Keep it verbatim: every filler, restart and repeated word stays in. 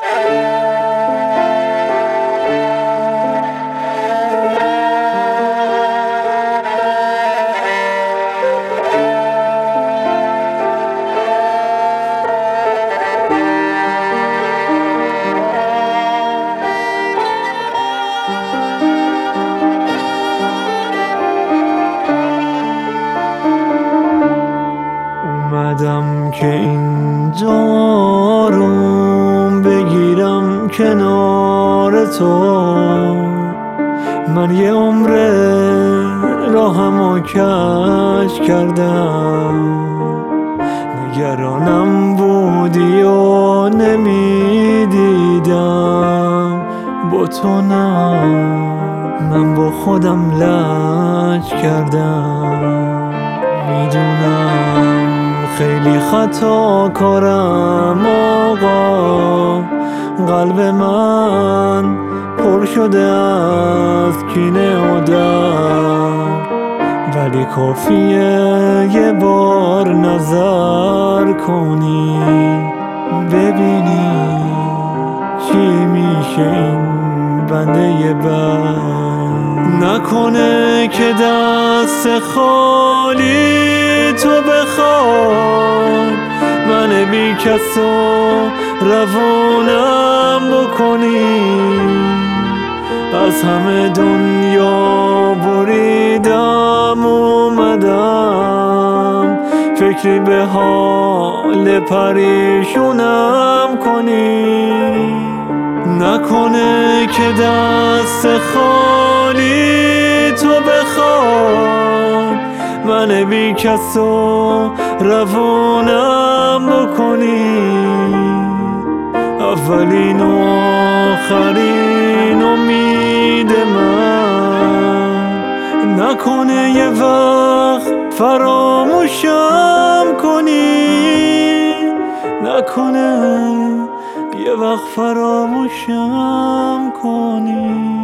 اومدم که اینجا آروم بگیرم کنار تو. من یه عمر راهمو کج کردم، نگرانم بودی و نمیدیدم با تو نه، من با خودم لج کردم. میدونم خیلی خطا کارم آقا، قلب من پر شده از کینه و درد، ولی کافیه یه بار نظر کنی ببینی چی میشه این بنده بد. نکنه که دست خالی تو بخوای من بی کس و روانم بکنی. از همه دنیا بریدم اومدم فکری به حال پریشونم کنی. نکنه که دست خالی تو بخوای من بی کس و روانم بکنی. اولین و آخرین امید من، نکنه یه وقت فراموشم کنی، نکنه یه وقت فراموشم کنی.